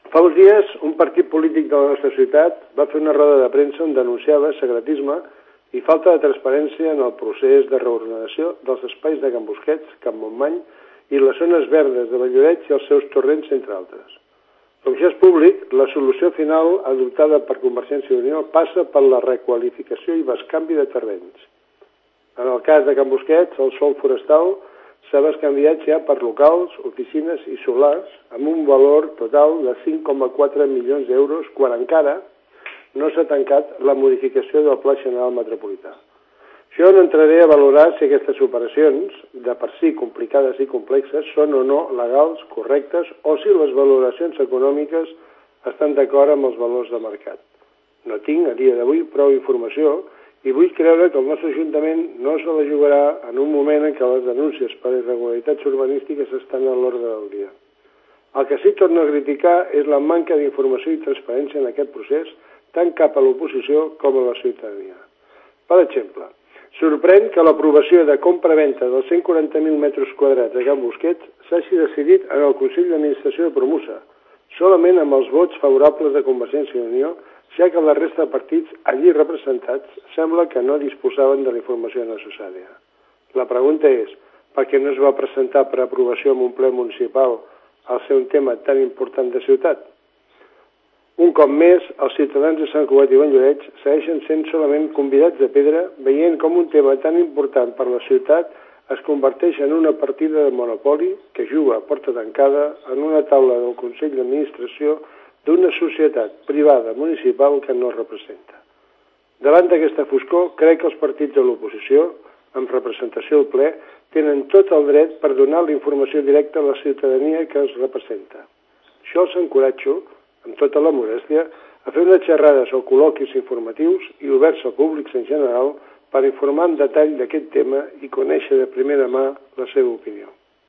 Fa uns dies, un partit polític de la nostra ciutat va fer una roda de premsa on denunciava secretisme i falta de transparència en el procés de reordenació dels espais de Can Busquets, Can Montmany i les zones verdes de Valldoreix i els seus torrents, entre altres. Com ja és públic, la solució final adoptada per Convergència i Unió passa per la requalificació i bescanvi de terrenys. En el cas de Can Busquets, el sòl forestal s'ha bescanviat ja per locals, oficines i solars amb un valor total de 5,4 milions d'euros, quan encara no s'ha tancat la modificació del Pla General Metropolità. Jo no entraré a valorar si aquestes operacions, de per si complicades i complexes, són o no legals, correctes, o si les valoracions econòmiques estan d'acord amb els valors de mercat. No tinc, a dia d'avui, prou informació i vull creure que el nostre Ajuntament no se la jugarà en un moment en què les denúncies per irregularitats urbanístiques estan a l'ordre del dia. El que sí torno a criticar és la manca d'informació i transparència en aquest procés, tant cap a l'oposició com a la ciutadania. Per exemple, sorprèn que l'aprovació de compra-venda dels 140.000 metres quadrats a Can Busquets s'hagi decidit en el Consell d'Administració de Promusa, solament amb els vots favorables de Convergència i Unió, ja que la resta de partits allí representats sembla que no disposaven de la informació necessària. La pregunta és, per què no es va presentar per aprovació en un ple municipal al ser un tema tan important de ciutat? Un cop més, els ciutadans de Sant Cugat i Valldoreix segueixen sent solament convidats de pedra, veient com un tema tan important per la ciutat es converteix en una partida de monopoli que juga a porta tancada en una taula del Consell d'Administració d'una societat privada municipal que no representa. Davant d'aquesta foscor, crec que els partits de l'oposició, amb representació al ple, tenen tot el dret per donar la informació directa a la ciutadania que els representa. Jo els encoratjo, amb tota la modèstia, a fer unes xerrades o col·loquis informatius i oberts al públic en general per informar en detall d'aquest tema i conèixer de primera mà la seva opinió.